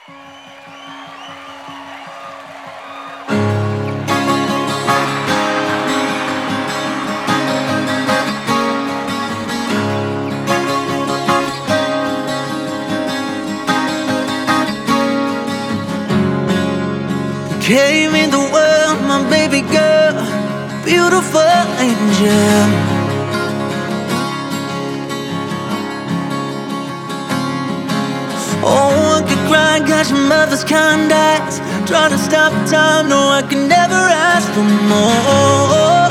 Came in the world, my baby girl, beautiful angel. Oh, I could cry, got your mother's kind eyes, trying to stop time, no, I can never ask for more.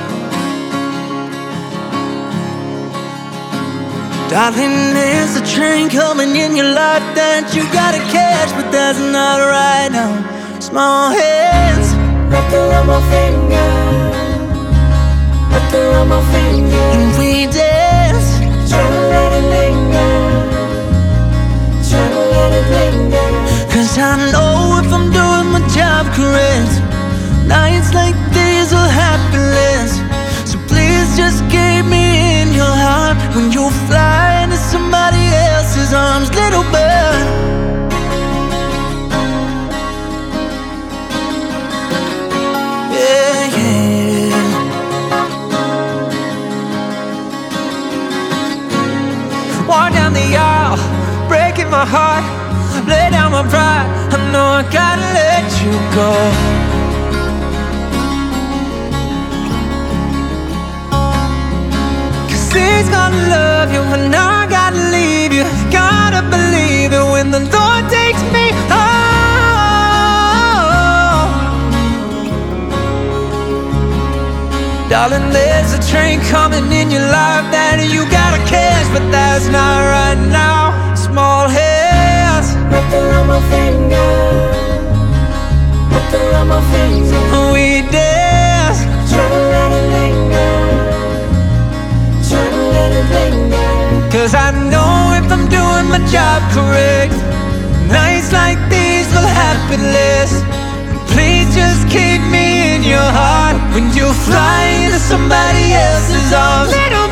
Darling, there's a train coming in your life that you gotta catch, but that's not right now. Small hands wrapped around my finger, wrapped around my finger, and we dance, trying to let it linger, trying to let it linger. 'cause I know if I'm doing my job correct, nights like these will happen less. So please just keep me in your heart when you fly into somebody else's arms, little bird. Walk down the aisle, breaking my heart, lay down my pride. I know I gotta let you go. 'Cause he's gonna love you and I gotta leave you. Gotta believe it when the Lord takes me home. Darling, there's a train coming in your life that you gotta catch, but that's not right now. Small hands Wrapped around my finger, wrapped around my finger, we dance, trying to let it linger, trying to let it linger. 'cause I know if I'm doing my job correct, nights like these will happen less. Please just keep me in your heart when you fly into somebody else's arms, little